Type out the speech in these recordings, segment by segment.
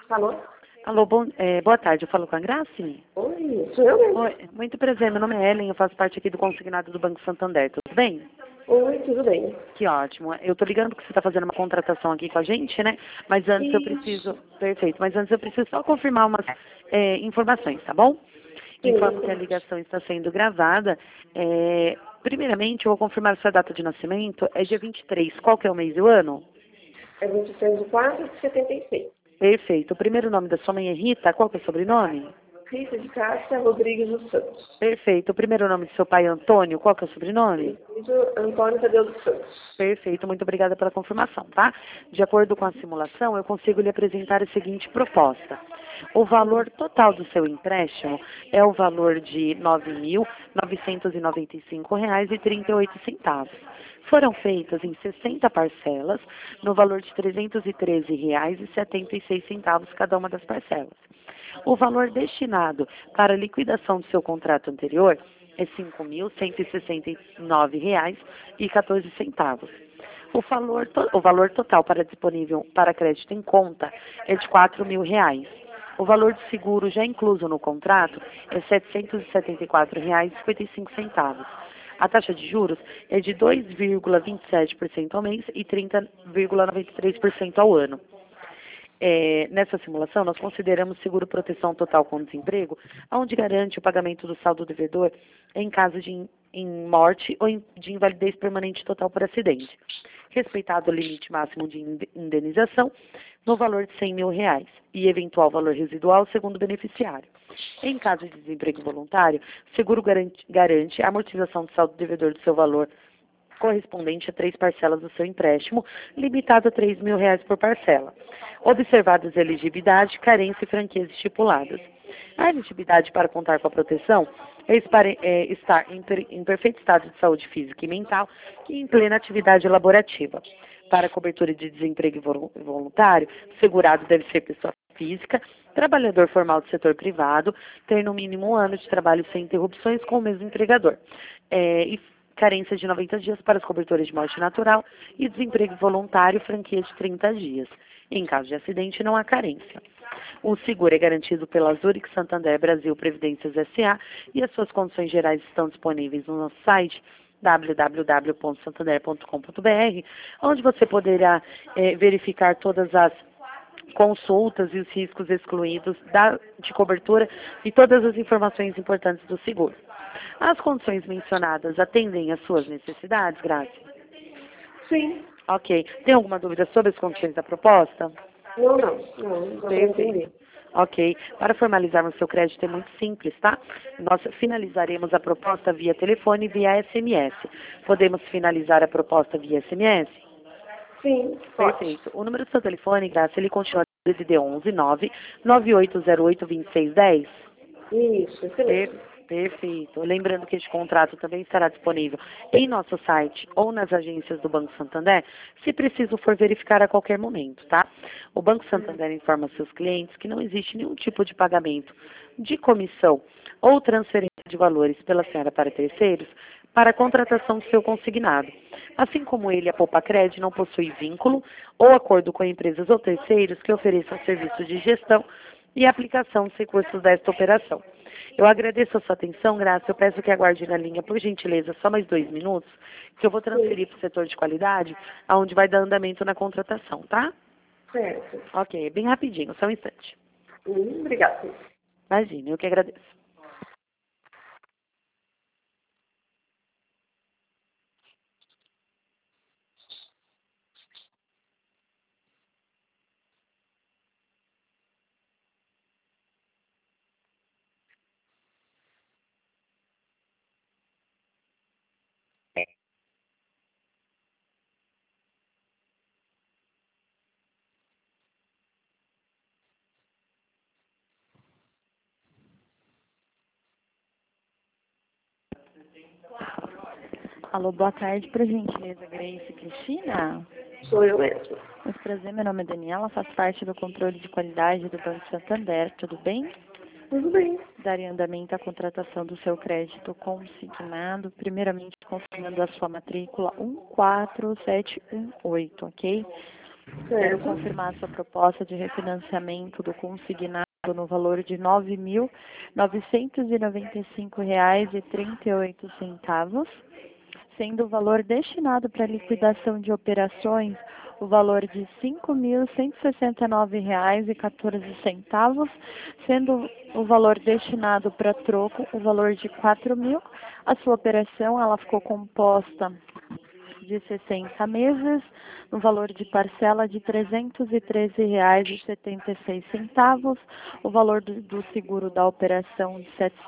Alô? Alô, boa tarde, eu falo com a Grace? Oi, sou eu mesmo. Oi, muito prazer, meu nome é Ellen, eu faço parte aqui do consignado do Banco Santander, tudo bem? Oi, tudo bem? Que ótimo, eu tô ligando porque você está fazendo uma contratação aqui com a gente, né? Mas antes eu preciso, perfeito, mas antes eu preciso só confirmar umas informações, tá bom? Informo que a ligação está sendo gravada. Primeiramente, eu vou confirmar sua data de nascimento, é dia 23, qual que é o mês e o ano? É 26/4/76. Perfeito, o primeiro nome da sua mãe é Rita, qual que é o sobrenome? Rita de Cássia Rodrigues dos Santos. Perfeito. O primeiro nome do seu pai é Antônio. Qual que é o sobrenome? Antônio Tadeu dos Santos. Perfeito. Muito obrigada pela confirmação, tá? De acordo com a simulação, eu consigo lhe apresentar a seguinte proposta. O valor total do seu empréstimo é o valor de R$ 9.995,38. Foram feitas em 60 parcelas, no valor de R$ 313,76 cada uma das parcelas. O valor destinado para a liquidação do seu contrato anterior é R$ 5.169,14. O valor total disponível para crédito em conta é de R$ 4.000. O valor de seguro já incluso no contrato é R$ 774,55. A taxa de juros é de 2,27% ao mês e 30,93% ao ano. Nessa simulação, nós consideramos seguro proteção total com desemprego, onde garante o pagamento do saldo devedor em caso de morte ou de invalidez permanente total por acidente, respeitado o limite máximo de indenização no valor de R$ 100.000 e eventual valor residual segundo o beneficiário. Em caso de desemprego voluntário, o seguro garante a amortização do saldo devedor do seu valor correspondente a 3 parcelas do seu empréstimo, limitado a R$ 3.000 por parcela, observadas a elegibilidade, carência e franquias estipuladas. A elegibilidade para contar com a proteção é estar em perfeito estado de saúde física e mental e em plena atividade laborativa. Para cobertura de desemprego voluntário, o segurado deve ser pessoa física, trabalhador formal do setor privado, ter no mínimo 1 ano de trabalho sem interrupções com o mesmo empregador, e carência de 90 dias para as coberturas de morte natural e desemprego voluntário, franquia de 30 dias. Em caso de acidente, não há carência. O seguro é garantido pela Zurich Santander Brasil Previdências S.A. e as suas condições gerais estão disponíveis no nosso site www.santander.com.br, onde você poderá verificar todas as consultas e os riscos excluídos de cobertura e todas as informações importantes do seguro. As condições mencionadas atendem às suas necessidades, Graça? Sim. Ok. Tem alguma dúvida sobre as condições da proposta? Não vou entender. Ok. Para formalizarmos seu crédito é muito simples, tá? Nós finalizaremos a proposta via telefone e via SMS. Podemos finalizar a proposta via SMS? Sim, pode. Perfeito. O número do seu telefone, Graça, ele continua DDD 11 998082610? Isso, esse mesmo. Perfeito. Lembrando que este contrato também estará disponível em nosso site ou nas agências do Banco Santander, se preciso for verificar a qualquer momento, tá? O Banco Santander informa seus clientes que não existe nenhum tipo de pagamento de comissão ou transferência de valores pela senhora para terceiros para a contratação do seu consignado. Assim como ele, a Poupacred não possui vínculo ou acordo com empresas ou terceiros que ofereçam serviços de gestão e aplicação dos recursos desta operação. Eu agradeço a sua atenção, Graça. Eu peço que aguarde na linha, por gentileza, só mais 2 minutos, que eu vou transferir para o setor de qualidade, aonde vai dar andamento na contratação, tá? Certo. Ok, bem rapidinho, só um instante. Obrigada. Imagina, eu que agradeço. Alô, boa tarde, por gentileza, Grace Cristina. Sou eu mesmo. Muito prazer, meu nome é Daniela, faço parte do controle de qualidade do Banco Santander, tudo bem? Tudo bem. Darei andamento à contratação do seu crédito consignado, primeiramente confirmando a sua matrícula 14718, ok? Quero Certo. confirmar a sua proposta de refinanciamento do consignado no valor de R$ 9.995,38, sendo o valor destinado para liquidação de operações o valor de R$ 5.169,14, sendo o valor destinado para troco o valor de R$ 4.000. A sua operação ela ficou composta de 60 meses, no valor de parcela de R$ 313,76, o valor do seguro da operação de R$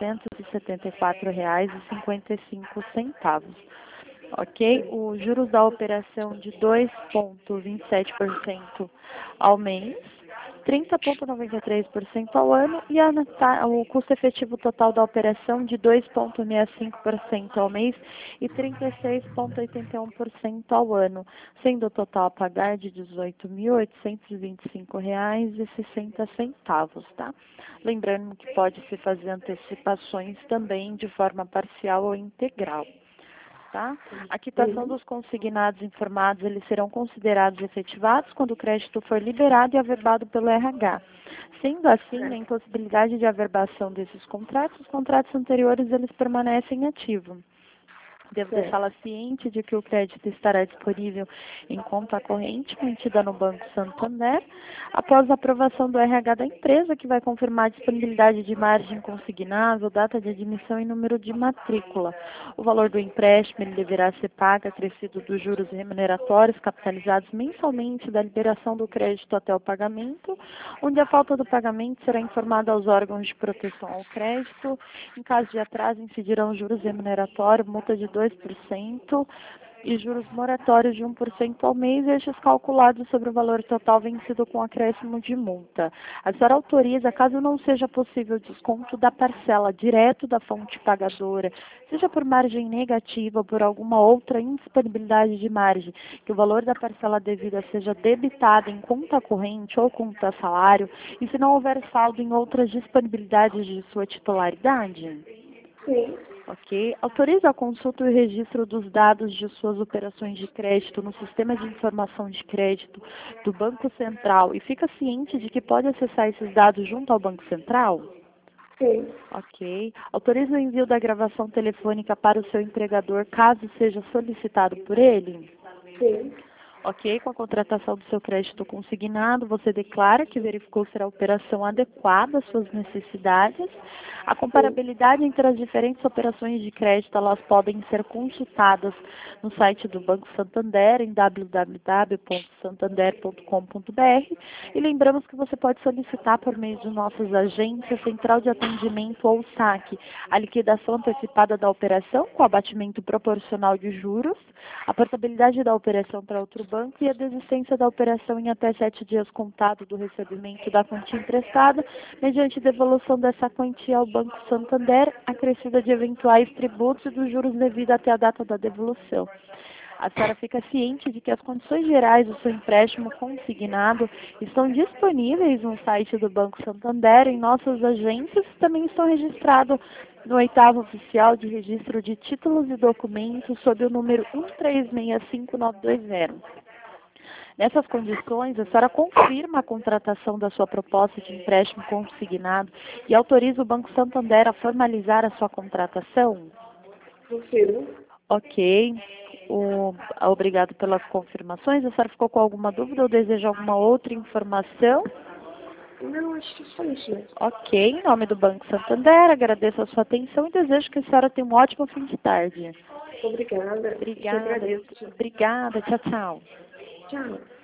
774,55. Ok? Os juros da operação de 2,27% ao mês, 30,93% ao ano e o custo efetivo total da operação de 2,65% ao mês e 36,81% ao ano, sendo o total a pagar de R$ 18.825,60, tá? Lembrando que pode-se fazer antecipações também de forma parcial ou integral. Tá? A quitação dos consignados informados, eles serão considerados efetivados quando o crédito for liberado e averbado pelo RH. Sendo assim, na impossibilidade de averbação desses contratos, os contratos anteriores eles permanecem ativos. Devo deixá-la ciente de que o crédito estará disponível em conta corrente mantida no Banco Santander, após a aprovação do RH da empresa, que vai confirmar a disponibilidade de margem consignável, data de admissão e número de matrícula. O valor do empréstimo ele deverá ser pago acrescido dos juros remuneratórios capitalizados mensalmente da liberação do crédito até o pagamento, onde a falta do pagamento será informada aos órgãos de proteção ao crédito. Em caso de atraso, incidirão juros remuneratórios, multa de 2% e juros moratórios de 1% ao mês, estes calculados sobre o valor total vencido com acréscimo de multa. A senhora autoriza, caso não seja possível o desconto da parcela direto da fonte pagadora, seja por margem negativa ou por alguma outra indisponibilidade de margem, que o valor da parcela devida seja debitado em conta corrente ou conta salário, e se não houver saldo em outras disponibilidades de sua titularidade? Sim. Ok. Autoriza a consulta e o registro dos dados de suas operações de crédito no sistema de informação de crédito do Banco Central e fica ciente de que pode acessar esses dados junto ao Banco Central? Sim. Ok. Autoriza o envio da gravação telefônica para o seu empregador, caso seja solicitado por ele? Sim. Ok, com a contratação do seu crédito consignado, você declara que verificou ser a operação adequada às suas necessidades. A comparabilidade entre as diferentes operações de crédito, elas podem ser consultadas no site do Banco Santander, em www.santander.com.br. E lembramos que você pode solicitar por meio de nossas agências, central de atendimento ou saque, a liquidação antecipada da operação com abatimento proporcional de juros, a portabilidade da operação para outro banco e a desistência da operação em até 7 dias contado do recebimento da quantia emprestada, mediante devolução dessa quantia ao Banco Santander, acrescida de eventuais tributos e dos juros devidos até a data da devolução. A senhora fica ciente de que as condições gerais do seu empréstimo consignado estão disponíveis no site do Banco Santander, em nossas agências, também estão registrados no 8º Oficial de Registro de Títulos e Documentos, sob o número 1365920. Nessas condições, a senhora confirma a contratação da sua proposta de empréstimo consignado e autoriza o Banco Santander a formalizar a sua contratação? Confirmo. Ok. Obrigado pelas confirmações. A senhora ficou com alguma dúvida ou deseja alguma outra informação? Não, acho que só isso mesmo. Ok. Em nome do Banco Santander, agradeço a sua atenção e desejo que a senhora tenha um ótimo fim de tarde. Obrigada. Obrigada. Eu agradeço. Obrigada. Tchau, tchau. Tchau.